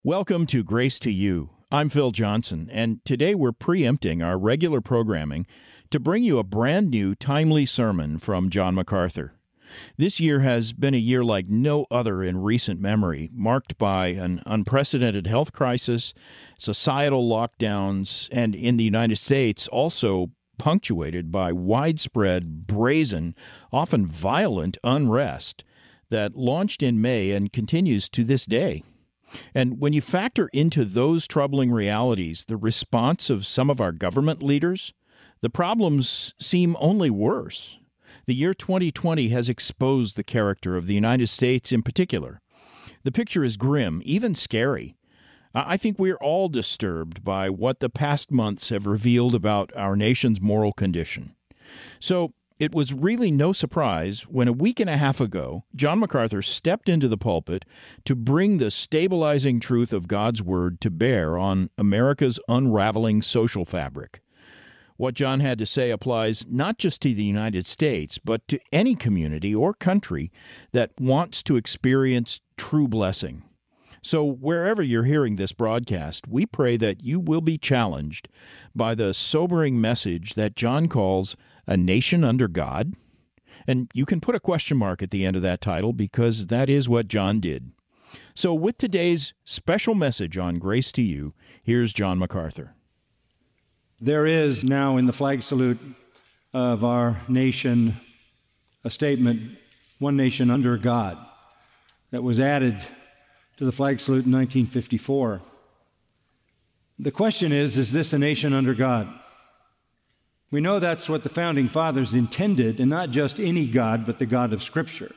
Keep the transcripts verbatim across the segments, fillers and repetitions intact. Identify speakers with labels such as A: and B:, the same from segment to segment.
A: Welcome to Grace to You. I'm Phil Johnson, and today we're preempting our regular programming to bring you a brand new, timely sermon from John MacArthur. This year has been a year like no other in recent memory, marked by an unprecedented health crisis, societal lockdowns, and in the United States also punctuated by widespread, brazen, often violent unrest that launched in May and continues to this day. And when you factor into those troubling realities the response of some of our government leaders, the problems seem only worse. The year twenty twenty has exposed the character of the United States in particular. The picture is grim, even scary. I think we're all disturbed by what the past months have revealed about our nation's moral condition. So, it was really no surprise when a week and a half ago, John MacArthur stepped into the pulpit to bring the stabilizing truth of God's Word to bear on America's unraveling social fabric. What John had to say applies not just to the United States, but to any community or country that wants to experience true blessing. So wherever you're hearing this broadcast, we pray that you will be challenged by the sobering message that John calls A Nation Under God. And you can put a question mark at the end of that title because that is what John did. So with today's special message on Grace to You, here's John MacArthur.
B: There is now in the flag salute of our nation a statement, One Nation Under God, that was added to the flag salute in nineteen fifty-four. The question is, is this a nation under God? We know that's what the founding fathers intended, and not just any God, but the God of Scripture.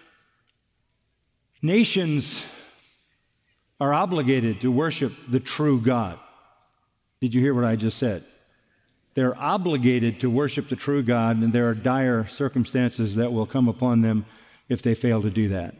B: Nations are obligated to worship the true God. Did you hear what I just said? They're obligated to worship the true God, and there are dire circumstances that will come upon them if they fail to do that.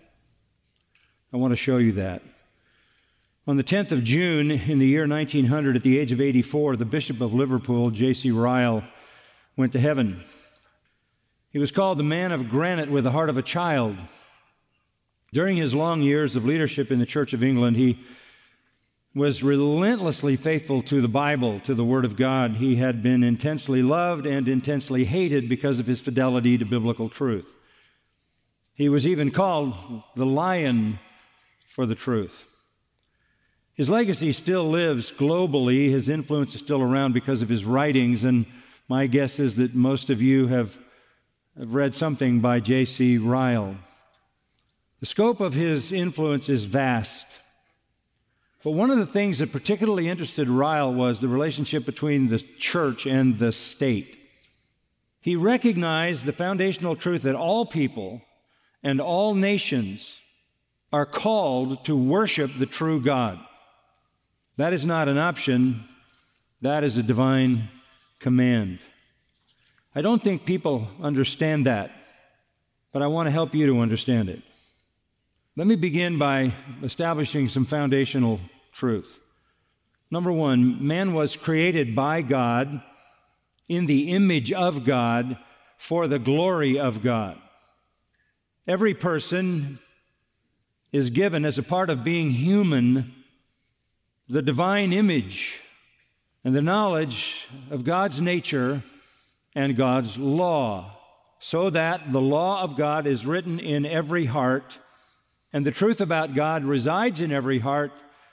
B: I want to show you that. On the tenth of June in the year nineteen hundred, at the age of eighty-four, the Bishop of Liverpool, J C Ryle, went to heaven. He was called the man of granite with the heart of a child. During his long years of leadership in the Church of England, he was relentlessly faithful to the Bible, to the Word of God. He had been intensely loved and intensely hated because of his fidelity to biblical truth. He was even called the Lion for the truth. His legacy still lives globally. His influence is still around because of his writings, and my guess is that most of you have, have read something by J C Ryle. The scope of his influence is vast. But one of the things that particularly interested Ryle was the relationship between the church and the state. He recognized the foundational truth that all people and all nations are called to worship the true God. That is not an option. That is a divine command. I don't think people understand that, but I want to help you to understand it. Let me begin by establishing some foundational truth. Number one, man was created by God in the image of God for the glory of God. Every person is given, as a part of being human, the divine image and the knowledge of God's nature and God's law, so that the law of God is written in every heart and the truth about God resides in every heart,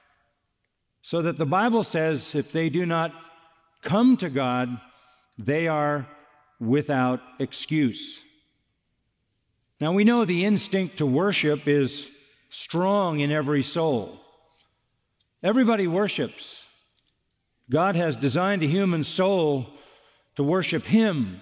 B: so that the Bible says if they do not come to God, they are without excuse. Now we know the instinct to worship is strong in every soul. Everybody worships. God has designed the human soul to worship Him.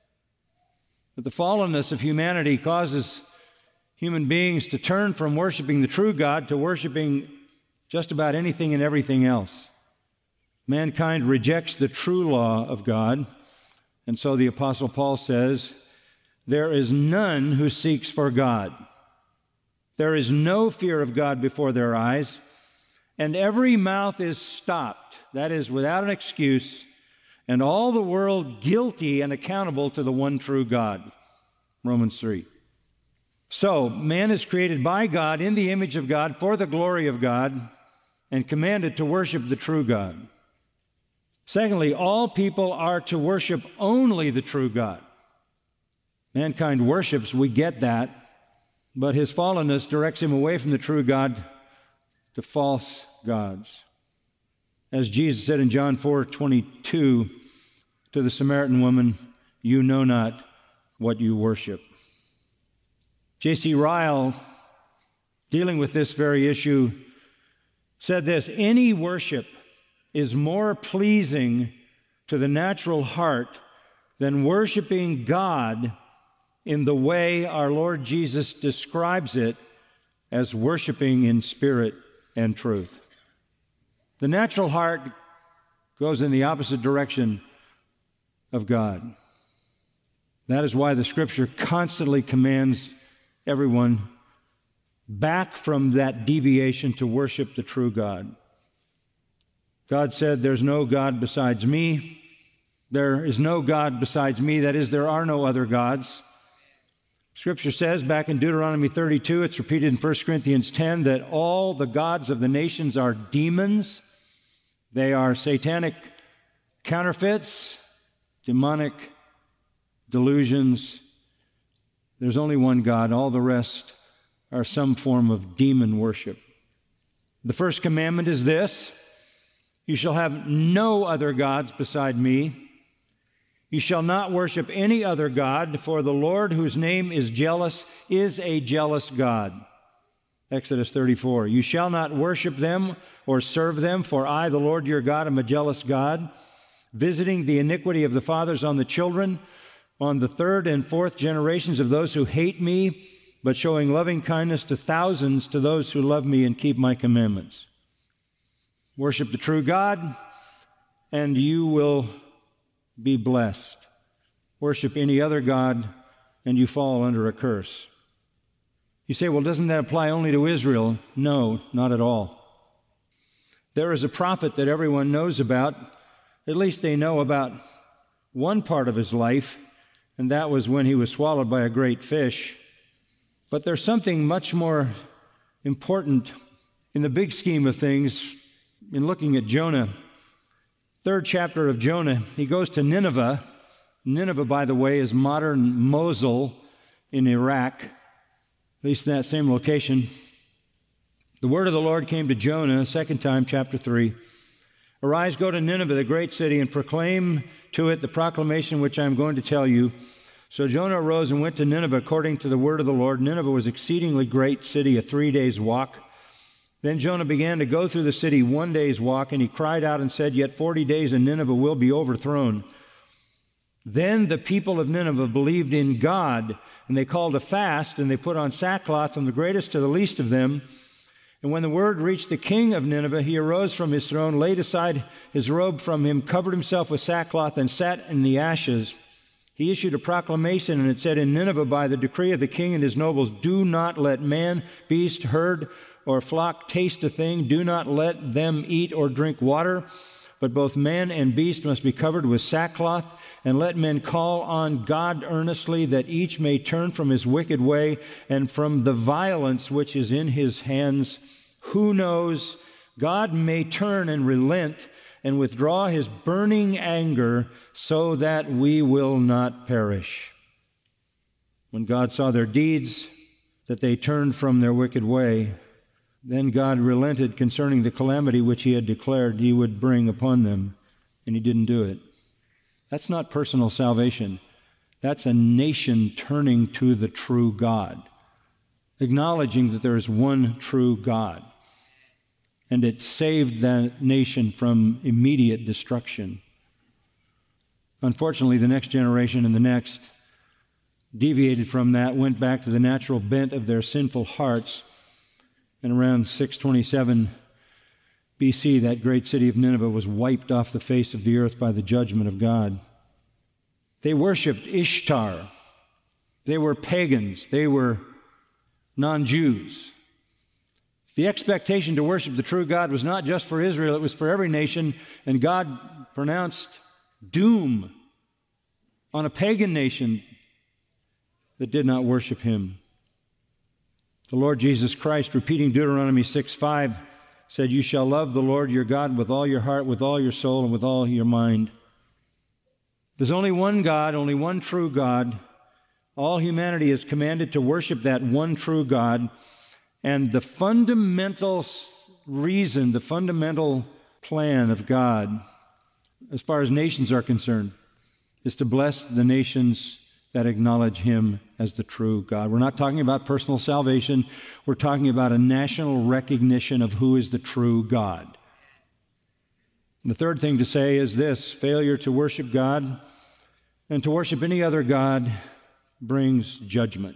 B: But the fallenness of humanity causes human beings to turn from worshiping the true God to worshiping just about anything and everything else. Mankind rejects the true law of God, and so the Apostle Paul says, there is none who seeks for God. There is no fear of God before their eyes, and every mouth is stopped, that is, without an excuse, and all the world guilty and accountable to the one true God. Romans three. So, man is created by God in the image of God for the glory of God, and commanded to worship the true God. Secondly, all people are to worship only the true God. Mankind worships, we get that, but his fallenness directs him away from the true God to false gods. As Jesus said in John four twenty-two to the Samaritan woman, "You know not what you worship." J C Ryle, dealing with this very issue, said this: any worship is more pleasing to the natural heart than worshiping God in the way our Lord Jesus describes it as worshiping in spirit and truth. The natural heart goes in the opposite direction of God. That is why the Scripture constantly commands everyone back from that deviation to worship the true God. God said, "There's no God besides me. There is no God besides me." That is, there are no other gods. Scripture says back in Deuteronomy thirty-two, it's repeated in First Corinthians ten, that all the gods of the nations are demons. They are satanic counterfeits, demonic delusions. There's only one God. All the rest are some form of demon worship. The first commandment is this: you shall have no other gods beside me. You shall not worship any other God, for the Lord, whose name is jealous, is a jealous God. Exodus thirty-four. You shall not worship them or serve them, for I, the Lord your God, am a jealous God, visiting the iniquity of the fathers on the children, on the third and fourth generations of those who hate me, but showing loving kindness to thousands to those who love me and keep my commandments. Worship the true God, and you will be blessed. Worship any other God, and you fall under a curse. You say, well, doesn't that apply only to Israel? No, not at all. There is a prophet that everyone knows about. At least they know about one part of his life, and that was when he was swallowed by a great fish. But there's something much more important in the big scheme of things in looking at Jonah. Third chapter of Jonah, he goes to Nineveh. Nineveh, by the way, is modern Mosul in Iraq, at least in that same location. The word of the Lord came to Jonah, second time, chapter three. Arise, go to Nineveh, the great city, and proclaim to it the proclamation which I am going to tell you. So Jonah arose and went to Nineveh according to the word of the Lord. Nineveh was an exceedingly great city, a three days walk. Then Jonah began to go through the city one day's walk, and he cried out and said, Yet forty days and Nineveh will be overthrown. Then the people of Nineveh believed in God, and they called a fast, and they put on sackcloth from the greatest to the least of them. And when the word reached the king of Nineveh, he arose from his throne, laid aside his robe from him, covered himself with sackcloth, and sat in the ashes. He issued a proclamation, and it said, In Nineveh, by the decree of the king and his nobles, do not let man, beast, herd, or flock taste a thing. Do not let them eat or drink water, but both man and beast must be covered with sackcloth. And let men call on God earnestly, that each may turn from his wicked way and from the violence which is in his hands. Who knows? God may turn and relent and withdraw his burning anger, so that we will not perish. When God saw their deeds, that they turned from their wicked way, then God relented concerning the calamity which he had declared he would bring upon them, and he didn't do it. That's not personal salvation. That's a nation turning to the true God, acknowledging that there is one true God. And it saved that nation from immediate destruction. Unfortunately, the next generation and the next deviated from that, went back to the natural bent of their sinful hearts. And around six twenty-seven B C, that great city of Nineveh was wiped off the face of the earth by the judgment of God. They worshipped Ishtar. They were pagans. They were non-Jews. The expectation to worship the true God was not just for Israel, it was for every nation, and God pronounced doom on a pagan nation that did not worship him. The Lord Jesus Christ, repeating Deuteronomy six five, said, "You shall love the Lord your God with all your heart, with all your soul, and with all your mind." There's only one God, only one true God. All humanity is commanded to worship that one true God. And the fundamental reason, the fundamental plan of God, as far as nations are concerned, is to bless the nations that acknowledge Him as the true God. We're not talking about personal salvation. We're talking about a national recognition of who is the true God. And the third thing to say is this: failure to worship God and to worship any other God brings judgment.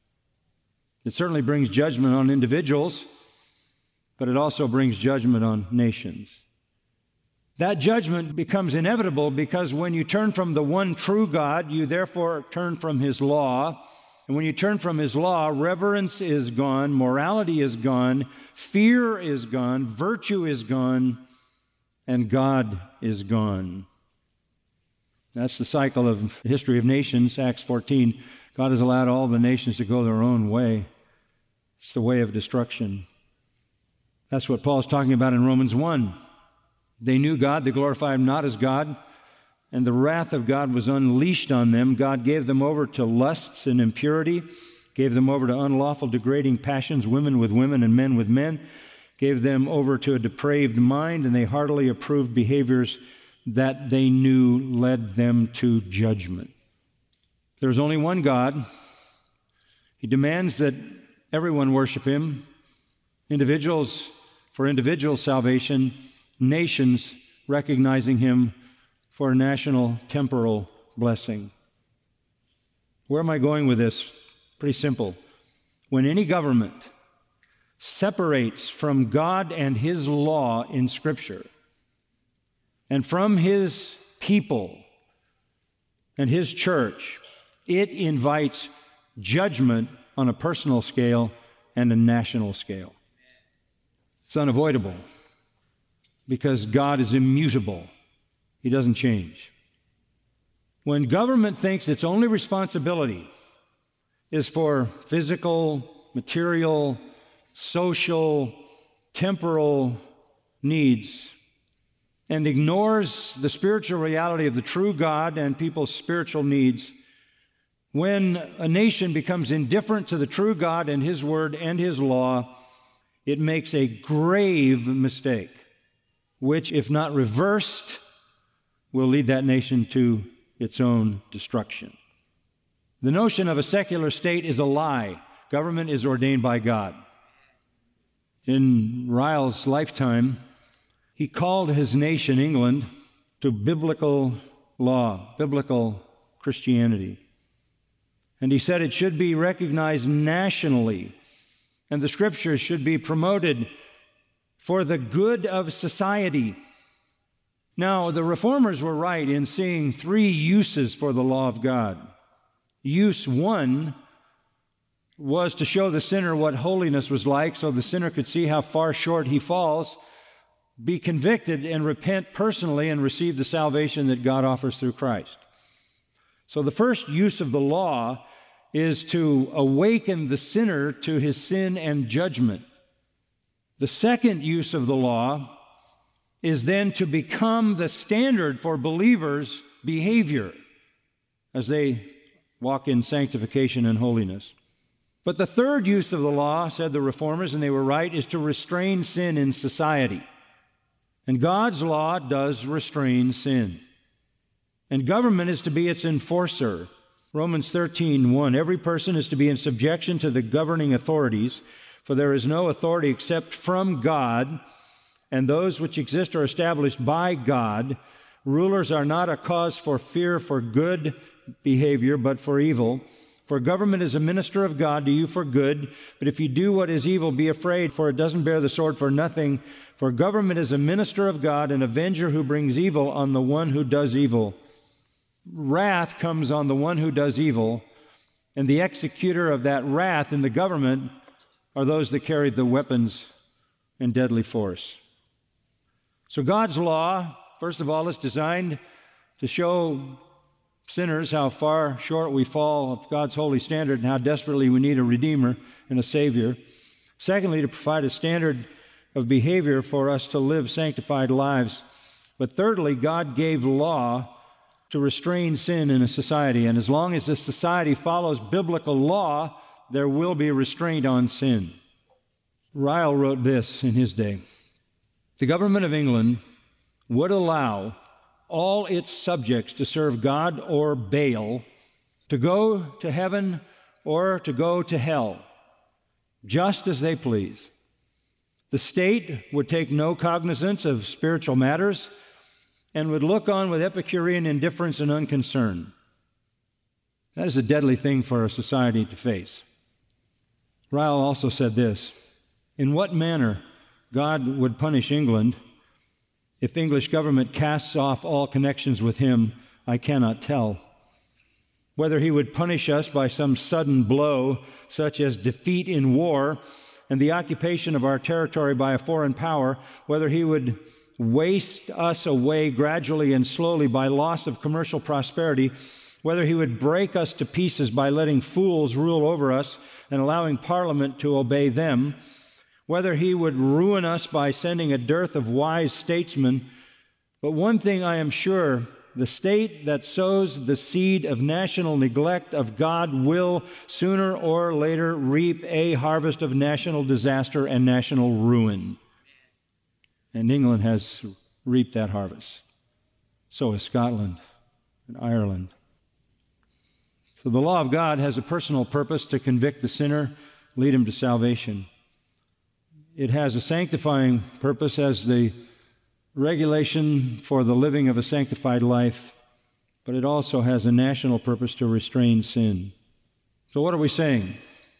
B: It certainly brings judgment on individuals, but it also brings judgment on nations. That judgment becomes inevitable because when you turn from the one true God, you therefore turn from His law. And when you turn from His law, reverence is gone, morality is gone, fear is gone, virtue is gone, and God is gone. That's the cycle of the history of nations, Acts fourteen. God has allowed all the nations to go their own way. It's the way of destruction. That's what Paul's talking about in Romans one. They knew God, they glorified Him not as God, and the wrath of God was unleashed on them. God gave them over to lusts and impurity, gave them over to unlawful, degrading passions, women with women and men with men, gave them over to a depraved mind, and they heartily approved behaviors that they knew led them to judgment. There's only one God. He demands that everyone worship Him, individuals for individual salvation, nations recognizing Him for national temporal blessing. Where am I going with this? Pretty simple. When any government separates from God and His law in Scripture, and from His people and His church, it invites judgment on a personal scale and a national scale. It's unavoidable because God is immutable. He doesn't change. When government thinks its only responsibility is for physical, material, social, temporal needs, and ignores the spiritual reality of the true God and people's spiritual needs, when a nation becomes indifferent to the true God and His word and His law, it makes a grave mistake, which, if not reversed, will lead that nation to its own destruction. The notion of a secular state is a lie. Government is ordained by God. In Ryle's lifetime, he called his nation, England, to biblical law, biblical Christianity. And he said it should be recognized nationally, and the Scriptures should be promoted for the good of society. Now, the Reformers were right in seeing three uses for the law of God. Use one was to show the sinner what holiness was like, so the sinner could see how far short he falls, be convicted and repent personally and receive the salvation that God offers through Christ. So the first use of the law is to awaken the sinner to his sin and judgment. The second use of the law is then to become the standard for believers' behavior as they walk in sanctification and holiness. But the third use of the law, said the Reformers, and they were right, is to restrain sin in society. And God's law does restrain sin. And government is to be its enforcer. Romans thirteen one, every person is to be in subjection to the governing authorities, for there is no authority except from God, and those which exist are established by God. Rulers are not a cause for fear for good behavior, but for evil. For government is a minister of God to you for good, but if you do what is evil, be afraid, for it doesn't bear the sword for nothing. For government is a minister of God, an avenger who brings evil on the one who does evil. Wrath comes on the one who does evil, and the executor of that wrath in the government are those that carry the weapons and deadly force. So God's law, first of all, is designed to show sinners how far short we fall of God's holy standard and how desperately we need a Redeemer and a Savior. Secondly, to provide a standard of behavior for us to live sanctified lives. But thirdly, God gave law to restrain sin in a society. And as long as this society follows biblical law, there will be restraint on sin. Ryle wrote this in his day: the government of England would allow all its subjects to serve God or Baal, to go to heaven or to go to hell, just as they please. The state would take no cognizance of spiritual matters and would look on with Epicurean indifference and unconcern. That is a deadly thing for a society to face. Ryle also said this: in what manner God would punish England if English government casts off all connections with him, I cannot tell. Whether he would punish us by some sudden blow, such as defeat in war and the occupation of our territory by a foreign power, whether he would waste us away gradually and slowly by loss of commercial prosperity, whether he would break us to pieces by letting fools rule over us and allowing Parliament to obey them, whether he would ruin us by sending a dearth of wise statesmen. But one thing I am sure: the state that sows the seed of national neglect of God will sooner or later reap a harvest of national disaster and national ruin. And England has reaped that harvest. So has Scotland and Ireland. So the law of God has a personal purpose to convict the sinner, lead him to salvation. It has a sanctifying purpose as the regulation for the living of a sanctified life, but it also has a national purpose to restrain sin. So what are we saying?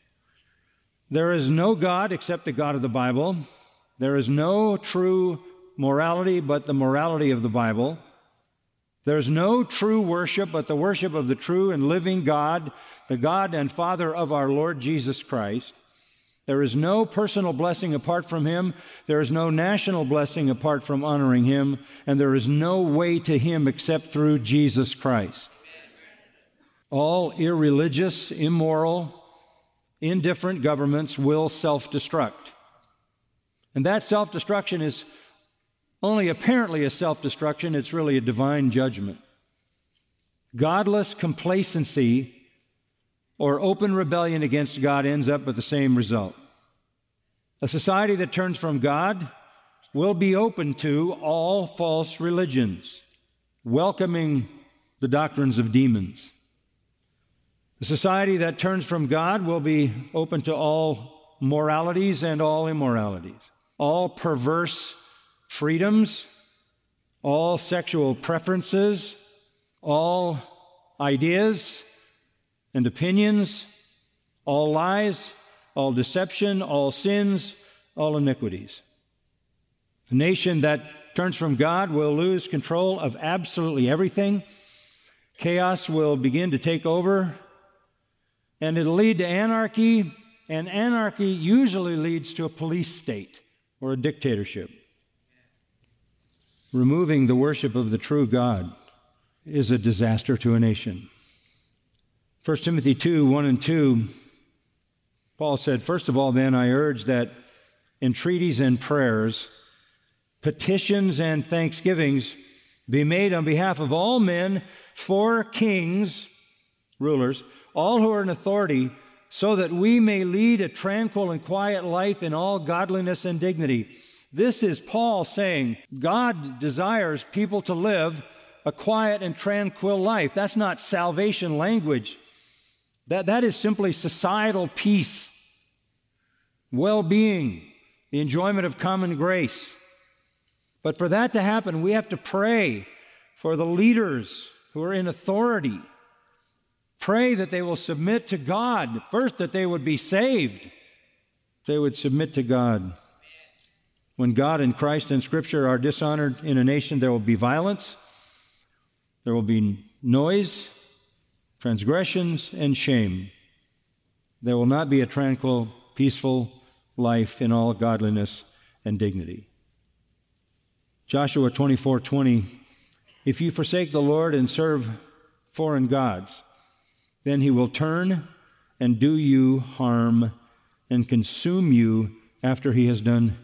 B: There is no God except the God of the Bible. There is no true morality but the morality of the Bible. There is no true worship but the worship of the true and living God, the God and Father of our Lord Jesus Christ. There is no personal blessing apart from him. There is no national blessing apart from honoring him. And there is no way to him except through Jesus Christ. All irreligious, immoral, indifferent governments will self-destruct. And that self-destruction is only apparently a self-destruction. It's really a divine judgment. Godless complacency or open rebellion against God ends up with the same result. A society that turns from God will be open to all false religions, welcoming the doctrines of demons. The society that turns from God will be open to all moralities and all immoralities, all perverse freedoms, all sexual preferences, all ideas and opinions, all lies, all deception, all sins, all iniquities. A nation that turns from God will lose control of absolutely everything. Chaos will begin to take over, and it'll lead to anarchy, and anarchy usually leads to a police state or a dictatorship. Removing the worship of the true God is a disaster to a nation. First Timothy two, one and two, Paul said, "First of all, then, I urge that entreaties and prayers, petitions and thanksgivings be made on behalf of all men, for kings," rulers, "all who are in authority, so that we may lead a tranquil and quiet life in all godliness and dignity." This is Paul saying God desires people to live a quiet and tranquil life. That's not salvation language. That, that is simply societal peace, well-being, the enjoyment of common grace. But for that to happen, we have to pray for the leaders who are in authority. Pray that they will submit to God. First, that they would be saved. They would submit to God. When God and Christ and Scripture are dishonored in a nation, there will be violence, there will be noise, transgressions, and shame. There will not be a tranquil, peaceful life in all godliness and dignity. Joshua twenty-four twenty, "If you forsake the Lord and serve foreign gods, then he will turn and do you harm and consume you after he has done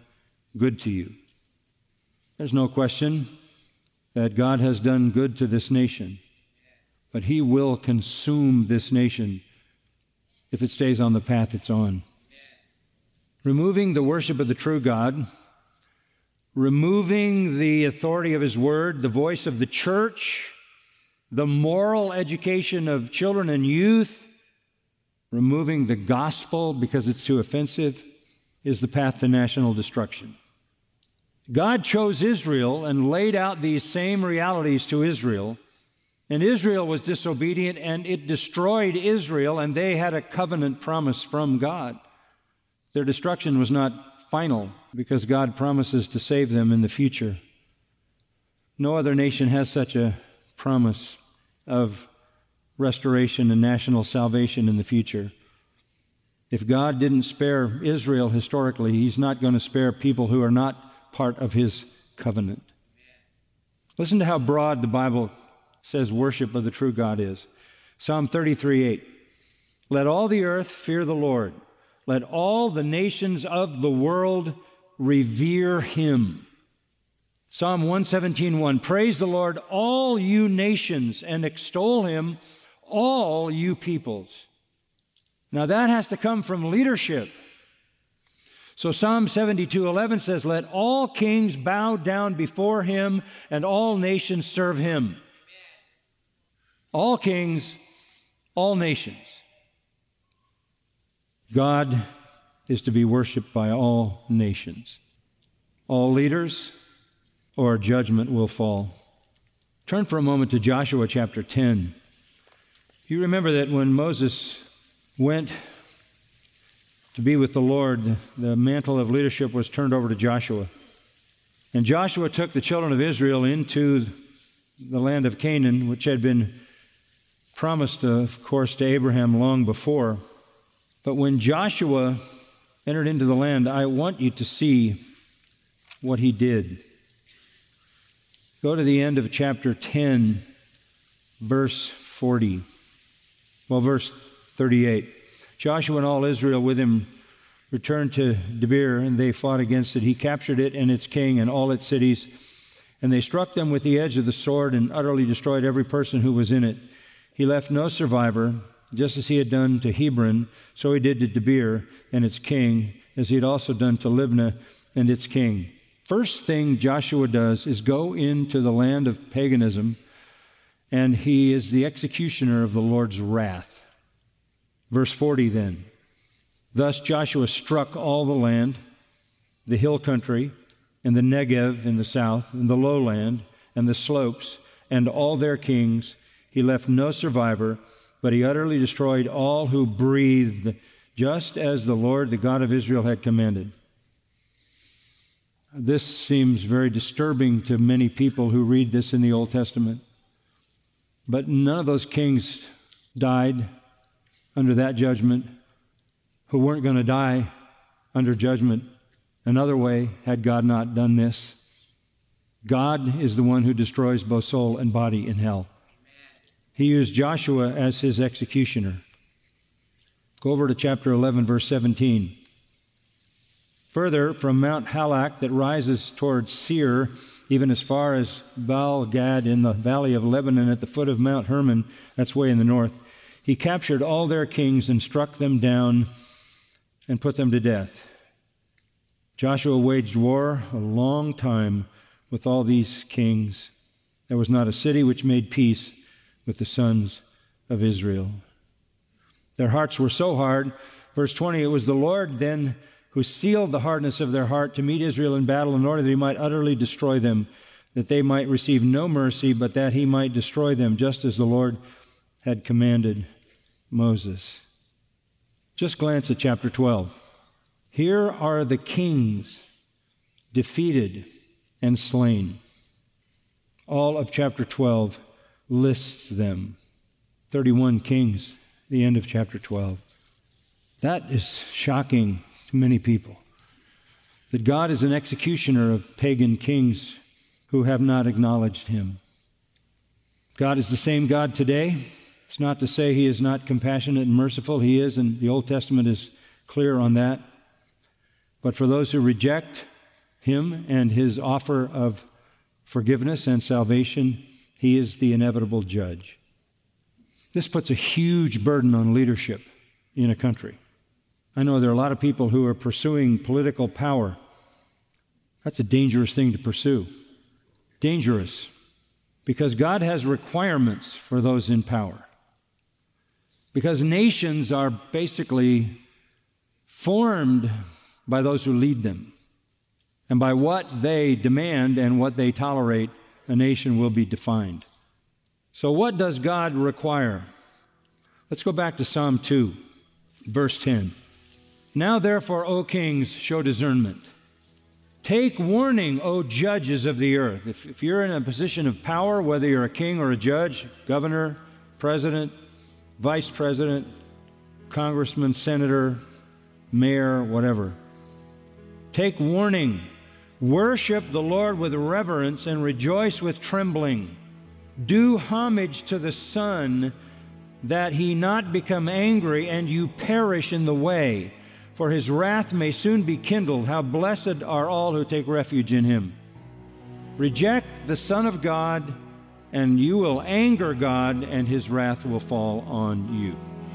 B: good to you. There's no question that God has done good to this nation, but he will consume this nation if it stays on the path it's on. Removing the worship of the true God, removing the authority of his word, the voice of the church, the moral education of children and youth, removing the gospel because it's too offensive, is the path to national destruction. God chose Israel and laid out these same realities to Israel, and Israel was disobedient, and it destroyed Israel, and they had a covenant promise from God. Their destruction was not final because God promises to save them in the future. No other nation has such a promise of restoration and national salvation in the future. If God didn't spare Israel historically, he's not going to spare people who are not part of his covenant. Listen to how broad the Bible says worship of the true God is. Psalm thirty-three eight. Let all the earth fear the Lord. Let all the nations of the world revere him. Psalm one seventeen one. Praise the Lord, all you nations, and extol him, all you peoples. Now that has to come from leadership. So Psalm seventy-two eleven says, let all kings bow down before him, and all nations serve him. All kings, all nations. God is to be worshiped by all nations. All leaders, or judgment will fall. Turn for a moment to Joshua chapter ten. You remember that when Moses went to be with the Lord, the mantle of leadership was turned over to Joshua. And Joshua took the children of Israel into the land of Canaan, which had been promised, of course, to Abraham long before. But when Joshua entered into the land, I want you to see what he did. Go to the end of chapter ten, verse forty. Well, verse thirty-eight. Joshua and all Israel with him returned to Debir, and they fought against it. He captured it and its king and all its cities, and they struck them with the edge of the sword and utterly destroyed every person who was in it. He left no survivor, just as he had done to Hebron, so he did to Debir and its king, as he had also done to Libnah and its king. First thing Joshua does is go into the land of paganism, and he is the executioner of the Lord's wrath. Verse forty then. Thus Joshua struck all the land, the hill country, and the Negev in the south, and the lowland, and the slopes, and all their kings. He left no survivor, but he utterly destroyed all who breathed, just as the Lord, the God of Israel, had commanded. This seems very disturbing to many people who read this in the Old Testament. But none of those kings died under that judgment who weren't going to die under judgment another way had God not done this. God is the one who destroys both soul and body in hell. He used Joshua as his executioner. Go over to chapter eleven, verse seventeen. Further, from Mount Halak that rises towards Seir, even as far as Baal-Gad in the valley of Lebanon at the foot of Mount Hermon, that's way in the north, he captured all their kings and struck them down and put them to death. Joshua waged war a long time with all these kings. There was not a city which made peace with the sons of Israel. Their hearts were so hard. Verse twenty, it was the Lord then who sealed the hardness of their heart to meet Israel in battle in order that he might utterly destroy them, that they might receive no mercy, but that he might destroy them, just as the Lord had commanded Moses. Just glance at chapter twelve. Here are the kings defeated and slain. All of chapter twelve lists them. thirty-one kings, the end of chapter twelve. That is shocking to many people, that God is an executioner of pagan kings who have not acknowledged him. God is the same God today. It's not to say he is not compassionate and merciful. He is, and the Old Testament is clear on that. But for those who reject Him and His offer of forgiveness and salvation, He is the inevitable judge. This puts a huge burden on leadership in a country. I know there are a lot of people who are pursuing political power. That's a dangerous thing to pursue. Dangerous, because God has requirements for those in power. Because nations are basically formed by those who lead them. And by what they demand and what they tolerate, a nation will be defined. So what does God require? Let's go back to Psalm two, verse ten. Now therefore, O kings, show discernment. Take warning, O judges of the earth. If, if you're in a position of power, whether you're a king or a judge, governor, president, vice president, congressman, senator, mayor, whatever, take warning. Worship the Lord with reverence and rejoice with trembling. Do homage to the Son, that He not become angry and you perish in the way, for His wrath may soon be kindled. How blessed are all who take refuge in Him. Reject the Son of God, and you will anger God, and His wrath will fall on you.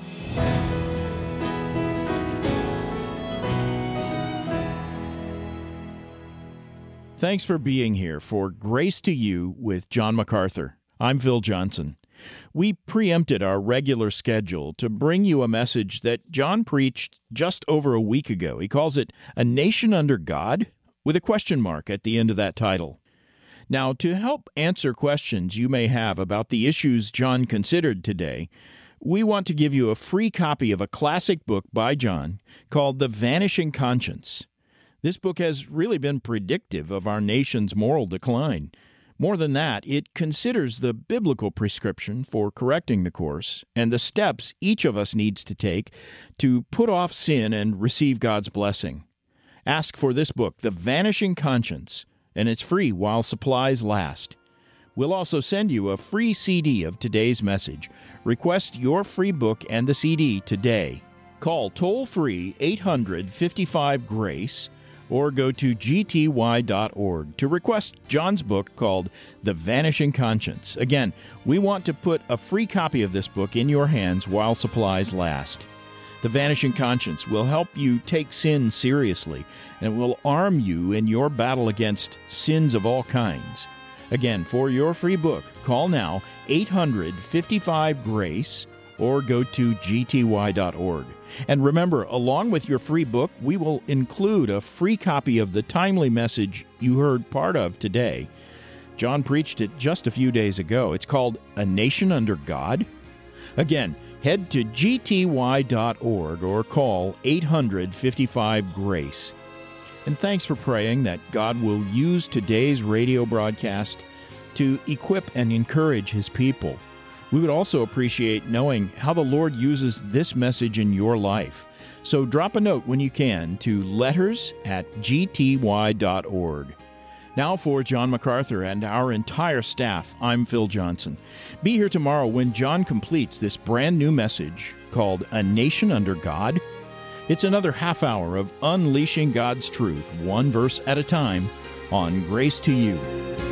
A: Thanks for being here for Grace to You with John MacArthur. I'm Phil Johnson. We preempted our regular schedule to bring you a message that John preached just over a week ago. He calls it A Nation Under God, with a question mark at the end of that title. Now, to help answer questions you may have about the issues John considered today, we want to give you a free copy of a classic book by John called The Vanishing Conscience. This book has really been predictive of our nation's moral decline. More than that, it considers the biblical prescription for correcting the course and the steps each of us needs to take to put off sin and receive God's blessing. Ask for this book, The Vanishing Conscience, and it's free while supplies last. We'll also send you a free C D of today's message. Request your free book and the C D today. Call toll-free eight hundred fifty-five GRACE or go to G T Y dot org to request John's book called The Vanishing Conscience. Again, we want to put a free copy of this book in your hands while supplies last. The Vanishing Conscience will help you take sin seriously and will arm you in your battle against sins of all kinds. Again, for your free book, call now eight hundred fifty-five GRACE or go to G T Y dot org. And remember, along with your free book, we will include a free copy of the timely message you heard part of today. John preached it just a few days ago. It's called A Nation Under God. Again, head to G T Y dot org or call eight hundred fifty-five GRACE. And thanks for praying that God will use today's radio broadcast to equip and encourage His people. We would also appreciate knowing how the Lord uses this message in your life. So drop a note when you can to letters at G T Y dot org. Now for John MacArthur and our entire staff, I'm Phil Johnson. Be here tomorrow when John completes this brand new message called A Nation Under God. It's another half hour of unleashing God's truth, one verse at a time, on Grace to You.